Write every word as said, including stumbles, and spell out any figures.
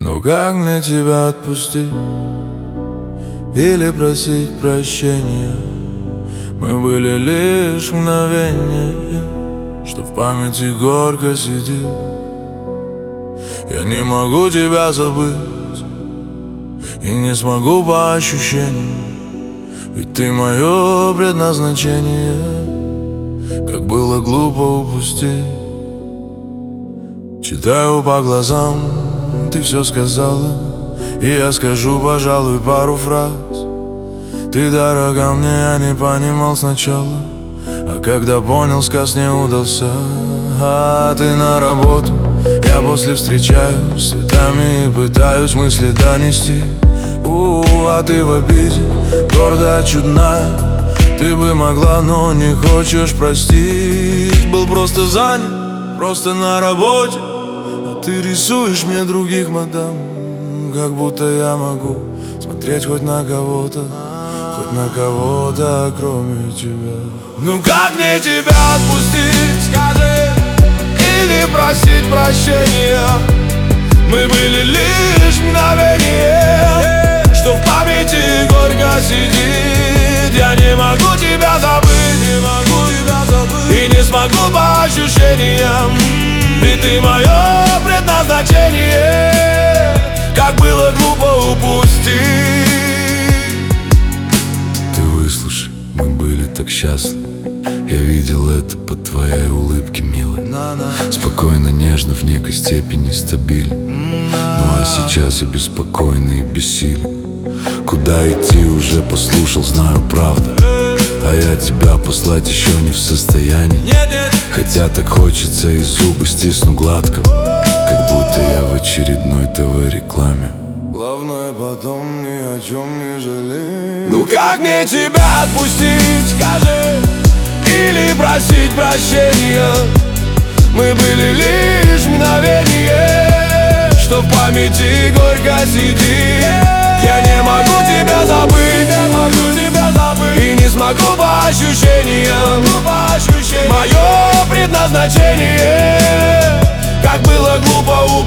Но как мне тебя отпустить или просить прощения? Мы были лишь мгновение, что в памяти горько сидит. Я не могу тебя забыть и не смогу по ощущениям, ведь ты мое предназначение. Как было глупо упустить. Читаю по глазам, ты все сказала, и я скажу, пожалуй, пару фраз. Ты дорога мне, я не понимал сначала, а когда понял, сказ не удался. А ты на работу, я после встречаюсь с цветами и пытаюсь мысли донести. У, а ты в обиде, гордая, чудная. Ты бы могла, но не хочешь простить. Был просто занят, просто на работе, а ты рисуешь мне других, мадам. Как будто я могу смотреть хоть на кого-то, хоть на кого-то, кроме тебя. Ну как мне тебя отпустить, скажи, или просить прощения? Мы были лишь мгновение, что в памяти горько сидит. Я не могу тебя забыть, не могу тебя забыть, и не смогу по ощущениям, ведь ты мое предназначение. Как было глупо упустить. Ты выслушай, мы были так счастливы. Я видел это по твоей улыбке, милая. Спокойно, нежно, в некой степени стабильно. Ну а сейчас я беспокойный и бессилен. Куда идти уже послушал, знаю, правда. А я тебя послать еще не в состоянии. Хотя так хочется, и зубы стисну гладко, как будто я в очередной ТВ-рекламе. Главное, потом ни о чем не жалей. Ну как мне тебя отпустить, скажи, или просить прощения? Мы были лишь мгновение, что в памяти горько сидит. Я не могу тебя забыть, не могу тебя забыть, и не смогу по ощущениям, по ощущениям. Мое предназначение. Как было глупо